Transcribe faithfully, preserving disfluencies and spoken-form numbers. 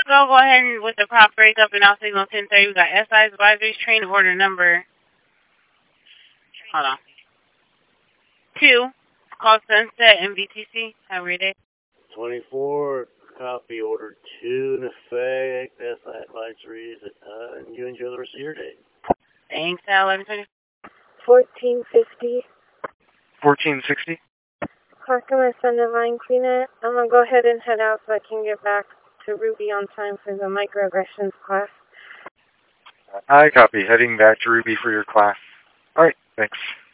go. Go ahead and with the prop breakup and I'll signal ten thirty. We got S I's advisories train order number. Hold on. Two. Call Sunset and V T C. Have a great day. twenty-four. Copy order two in effect. S I advisories. Uh, and you enjoy the rest of your day. Thanks, Al. eleven twenty. fourteen fifty. fourteen sixty. Park my son and line cleaner. I'm going to go ahead and head out so I can get back to Ruby on time for the microaggressions class. I copy. Heading back to Ruby for your class. All right, thanks.